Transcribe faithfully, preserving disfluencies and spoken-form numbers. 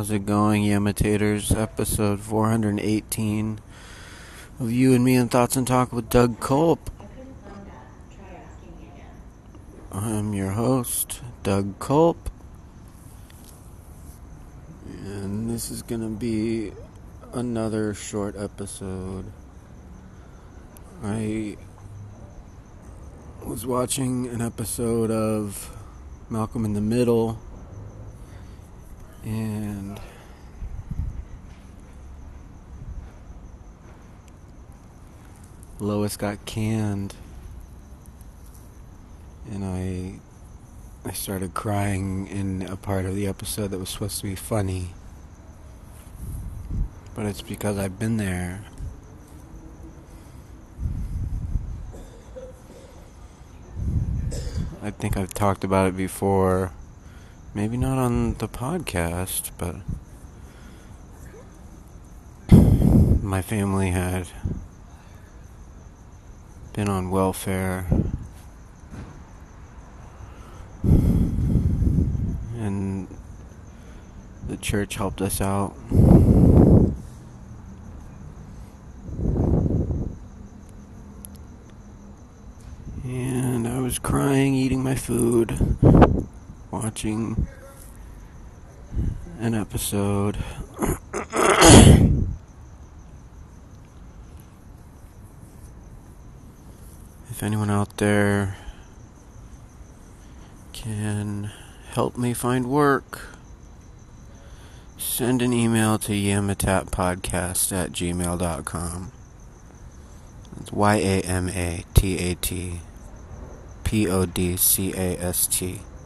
How's it going, imitators? Episode four hundred eighteen of You and Me and Thoughts and Talk with Doug Culp. I'm your host, Doug Culp, and this is going to be another short episode. I was watching an episode of Malcolm in the Middle, and Lois got canned, and I I started crying in a part of the episode that was supposed to be funny, but it's because I've been there. I think I've talked about it before, maybe not on the podcast, but my family had been on welfare, and the church helped us out. And I was crying, eating my food, watching an episode. If anyone out there can help me find work, send an email to yamatatpodcast at gmail dot com. It's Y A M A T A T P O D C A S T